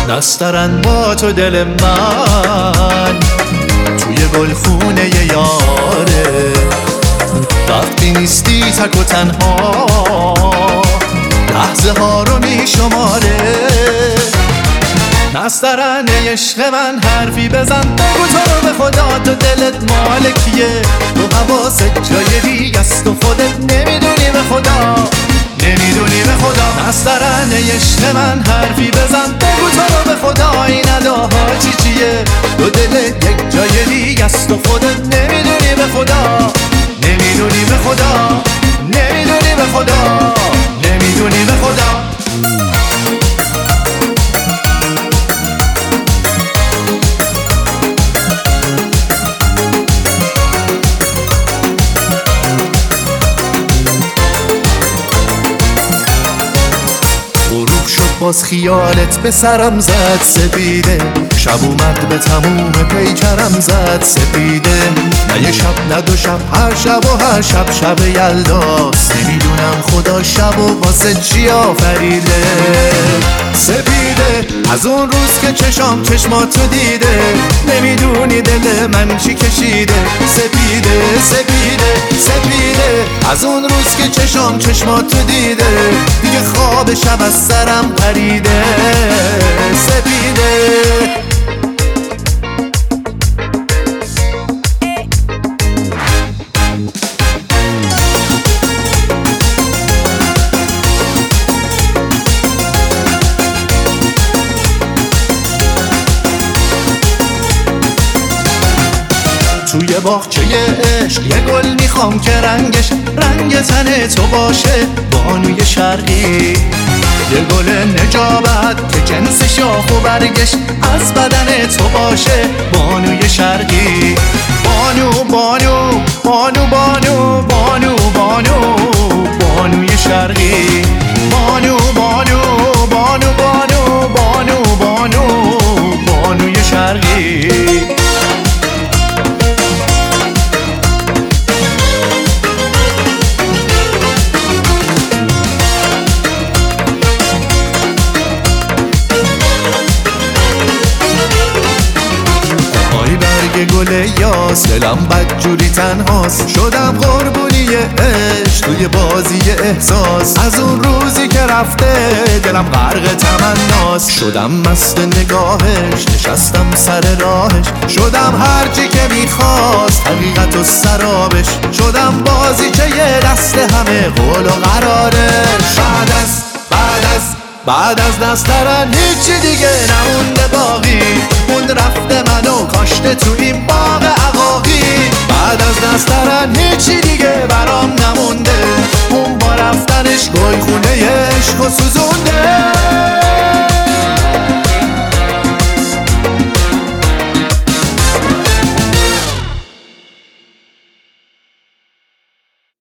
نسترن با تو دل من توی گلخونه یاره، وقتی نیستی تک و تنها لحظه ها رو می شماره. نسترن عشق من حرفی بزن، بگو تو رو به خدا تو دلت مال کیه، تو حواست جای دیگه است و خودت نمیدونی به خدا، نمیدونی به خدا. نسترن عشق من حرفی بزن، بگو تو رو به خدا این اداها چیه، تو دلت یک جای دیگه است و خودت نمیدونی به خدا، نمیدونی به خدا، نمیدونی به خدا، نمیدونی به خدا. باز خیالت به سرم زد سپیده، شب اومد به تموم پیکرم زد سپیده. نه یه شب نه دو شب، هر شب و هر شب شب یلداست، نمیدونم خدا شب و واسه چی آفریده. سپیده از اون روز که چشام چشماتو دیده، نمیدونی دل من چی کشیده. سپیده سپیده سپیده از اون روز که چشام چشماتو دیده، دیگه خواب شب از سرم پریده. سپیده توی باغچه عشق یه گل میخوام که رنگش رنگ تن تو باشه، بانوی شرقی. یه گل نجابت که جنس شاخ و برگش از بدن تو باشه، بانوی شرقی. بانو بانو بانو بانو بانو بانو بانوی شرقی. بانو بانو بانو بانو بانو بانو بانوی شرقی. گل یاس دلم بدجوری تنهاست، شدم قربونی عشق توی بازی احساس. از اون روزی که رفته دلم غرق تمناست، شدم مست نگاهش نشستم سر راهش، شدم هرچی که میخواست حقیقت و سرابش، شدم بازی که یه دست همه قول و قرارش. بعد از نسترن هیچی دیگه نمونده باقی، اون رفته منو کاشته تو این باغ عقاقی. بعد از نسترن هیچی دیگه برام نمونده، اون با رفتنش گلخونه عشق و سوزونده.